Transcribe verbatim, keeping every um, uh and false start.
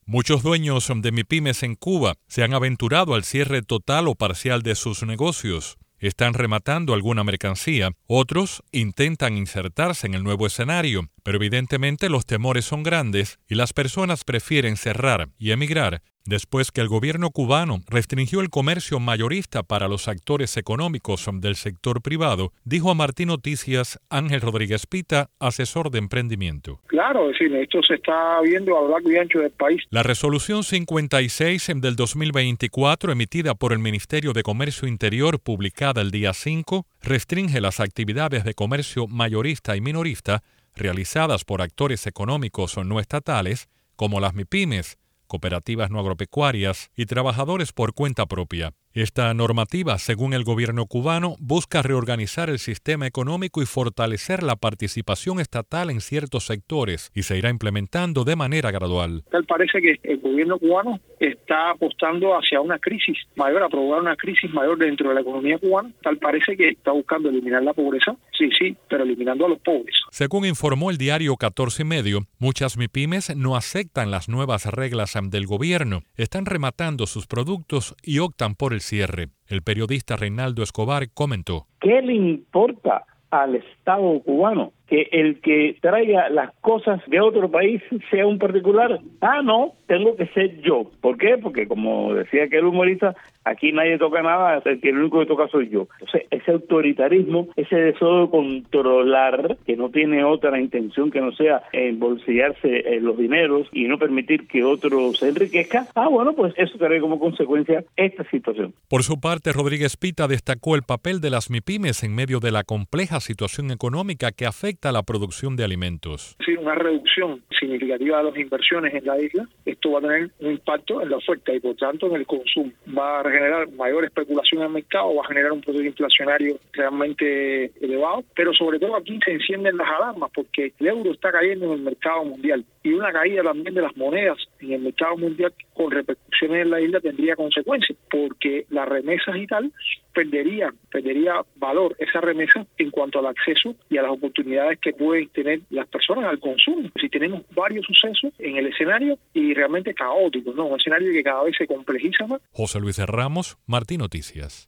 Muchos dueños de MIPYMES en Cuba se han aventurado al cierre total o parcial de sus negocios. Están rematando alguna mercancía, otros intentan insertarse en el nuevo escenario, pero evidentemente los temores son grandes y las personas prefieren cerrar y emigrar después que el gobierno cubano restringió el comercio mayorista para los actores económicos del sector privado, dijo a Martín Noticias Ángel Rodríguez Pita, asesor de emprendimiento. Claro, es decir, esto se está viendo a lo largo y ancho del país. La resolución cincuenta y seis del dos mil veinticuatro, emitida por el Ministerio de Comercio Interior, publicada el día cinco, restringe las actividades de comercio mayorista y minorista realizadas por actores económicos no estatales, como las MIPYMES, cooperativas no agropecuarias y trabajadores por cuenta propia. Esta normativa, según el gobierno cubano, busca reorganizar el sistema económico y fortalecer la participación estatal en ciertos sectores y se irá implementando de manera gradual. Tal parece que el gobierno cubano está apostando hacia una crisis mayor, a provocar una crisis mayor dentro de la economía cubana. Tal parece que está buscando eliminar la pobreza, sí, sí, pero eliminando a los pobres. Según informó el diario catorce y medio, muchas MIPYMES no aceptan las nuevas reglas del gobierno, están rematando sus productos y optan por el cierre. El periodista Reinaldo Escobar comentó: ¿Qué le importa al Estado cubano que el que traiga las cosas de otro país sea un particular? Ah, no, tengo que ser yo. ¿Por qué? Porque, como decía aquel humorista, aquí nadie toca nada, el que el único que toca soy yo. Entonces, ese autoritarismo, ese deseo de controlar, que no tiene otra intención que no sea embolsillarse eh, los dineros y no permitir que otro se enriquezca, ah, bueno, pues eso trae como consecuencia esta situación. Por su parte, Rodríguez Pita destacó el papel de las MIPYMES en medio de la compleja situación económica que afecta a la producción de alimentos. Sí, una reducción significativa de las inversiones en la isla, esto va a tener un impacto en la oferta y por tanto en el consumo. Va a generar mayor especulación en el mercado, va a generar un proceso inflacionario realmente elevado, pero sobre todo aquí se encienden las alarmas porque el euro está cayendo en el mercado mundial y una caída también de las monedas en el mercado mundial con repercusiones en la isla tendría consecuencias porque las remesas y tal perdería, perdería valor esa remesa en cuanto al acceso y a las oportunidades que pueden tener las personas al consumo. Si tenemos varios sucesos en el escenario y realmente caóticos, ¿no? Un escenario que cada vez se complejiza más. José Luis Ramos, Martín Noticias.